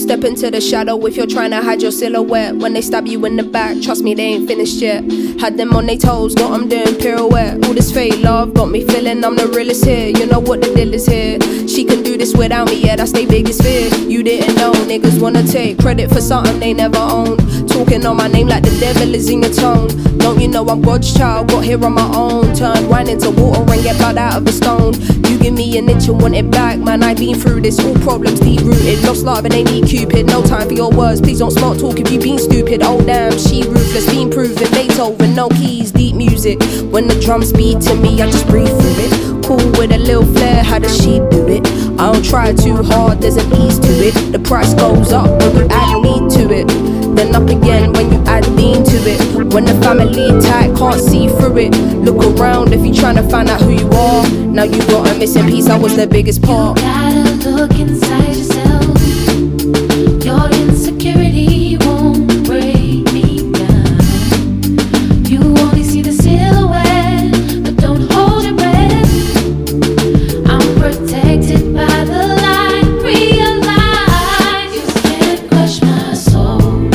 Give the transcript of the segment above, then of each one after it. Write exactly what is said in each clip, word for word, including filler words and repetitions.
Step into the shadow if you're trying to hide your silhouette. When they stab you in the back, trust me, they ain't finished yet. Had them on their toes, got them doing pirouette. All this fake love got me feeling I'm the realest here. You know what the deal is here. She can do this without me, yeah, that's their biggest fear. You didn't know, niggas wanna take credit for something they never owned. Talking on my name like the devil is in your tone. Don't you know I'm God's child, got here on my own. Turn wine into water and get blood out of a stone. You give me an inch and want it back, man, I've been through this. All problems deep rooted, lost love and they need Cupid. No time for your words, please don't smart talk if you been stupid. Oh damn, she ruthless, been proven. Beethoven, no keys, deep music. When the drums beat to me, I just breathe through it. Cool with a little flair, how does she do it? I don't try too hard, there's an ease to it. The price goes up when you add me to it, then up again when you add Dean to it. When the family tight, can't see through it. Look around if you're trying to find out who you are. Now you got a missing piece, I was the biggest part. You gotta look inside yourself. Your insecurity won't break me down. You only see the silhouette, but don't hold your breath. I'm protected by the light. Realize you can't crush my soul.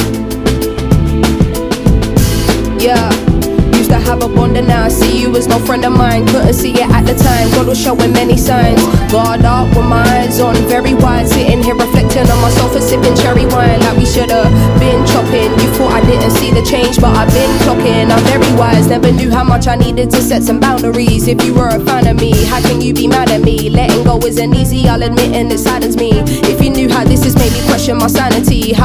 Yeah, used to have a bond and now I see you as no friend of mine. Couldn't see it at the time, God was showing many signs. Guard up with my eyes on, very wide. Sitting here reflecting on my sofa, sipping cherry wine. Like we should've been chopping. You thought I didn't see the change, but I've been clocking. I'm very wise, never knew how much I needed to set some boundaries. If you were a fan of me, how can you be mad at me? Letting go isn't easy, I'll admit, and it saddens me. If you knew how this has made me question my sanity.